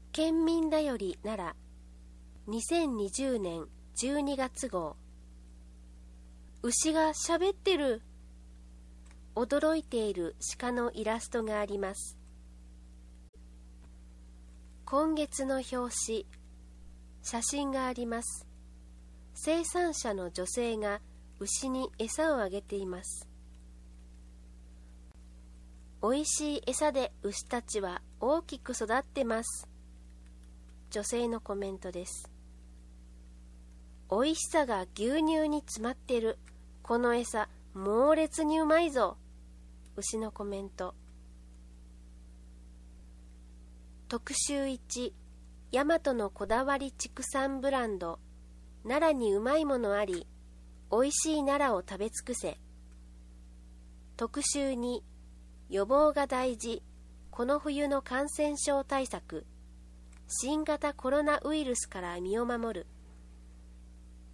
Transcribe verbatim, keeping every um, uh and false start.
県民だより奈良にせんにじゅうねんじゅうにがつ号。牛がしゃべってる。驚いている鹿のイラストがあります。今月の表紙、写真があります。生産者の女性が牛に餌をあげています。おいしい餌で牛たちは大きく育ってます。女性のコメントです。おいしさが牛乳に詰まってる。この餌猛烈にうまいぞ。牛のコメント。特集いち、大和のこだわり畜産ブランド、奈良にうまいものあり、おいしい奈良を食べ尽くせ。特集に、予防が大事、この冬の感染症対策、新型コロナウイルスから身を守る。